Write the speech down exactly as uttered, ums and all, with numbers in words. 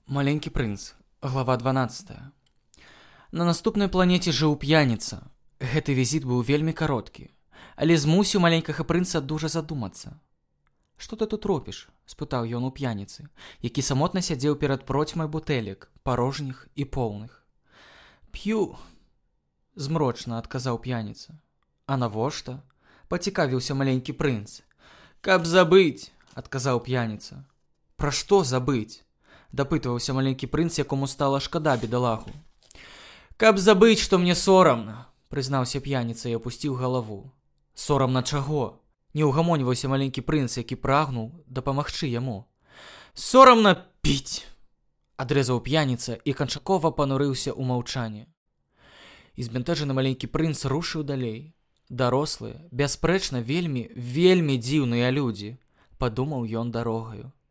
Маленькі прынц, глава дванаццатая. На наступнай планеце жыў п'яніца. Гэты візіт быў вельмі кароткі, але змусіў маленькага прынца дужа задумацца. «Што ты тут робіш?» – спытаў ён у п'яніцы, які самотна сядзеў перад процьмай бутэлек, парожніх і поўных. «П'ю», – змрочна адказаў п'яніца. «А навошта?» – пацікавіўся маленькі прынц. «Каб забыць», – адказаў п'яніца. «Пра што забыць?» – дапытваўся маленькі прынц, якому стала шкада бедалагу. «Каб забыць, што мне сорамна», – прызнаўся п'яніца і апусціў галаву. «Сорамна чаго?» – не ўгамоньваўся маленькі прынц, які прагнуў дапамагчы яму. «Сорамна піць», – адрэзаў п'яніца і канчаткова панурыўся ў маўчанне. І збянтэжаны маленькі прынц рушыў далей. «Дарослыя, бясспрэчна, вельмі, вельмі дзіўныя людзі», – падумаў ён дарогаю.